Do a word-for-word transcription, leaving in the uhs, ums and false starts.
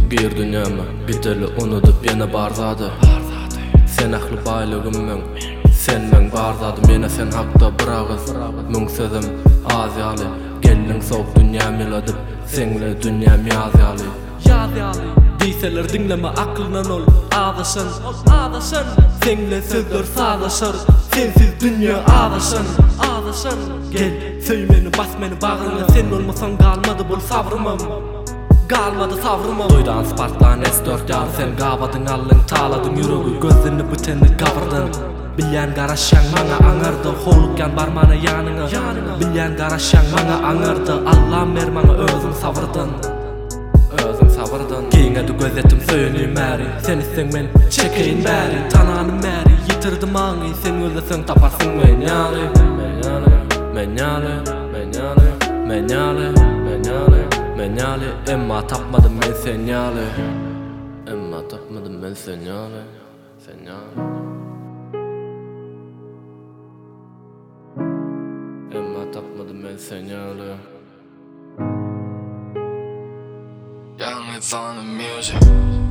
Gir dünyama gideli unutup yana barzadı. Sen aklı baylığımın, sen men barzadı. Mene sen hakta bırağız, mün sözüm az yalı. Gelin soğuk dünyam yaladıp, senle dünyam yaz yalı. Yaz yalı Deyseler dinleme aklından ol Ağdaşın, ağdaşın Senle sözler sağdaşır Sensiz dünya ağdaşın, ağdaşın Gel, söymeni bas meni bağrına Sen olmasan kalmadı bol savrımım Kalmadı savrımım Doydan Spartan S dört yar Sen gavadın allın taladın yüreği Gözünü büteni kavırdın Bilyen garaşan mana anırdı Holukyan barmana yanına Bilyen garaşan mana anırdı Allah mermana özüm savırdın Özüm savırdın Kiyine de gözetim söyüneyim meri Sen isten men çekeyim meri Tananım meri yitirdim ağını Sen özlesin taparsın men yani Men yani Men yani Men yani Men yani Men yani Emma tapmadım men sen yani Emma tapmadım men sen yani Sen yani Emma tapmadım men sen yani Young, it's on the music.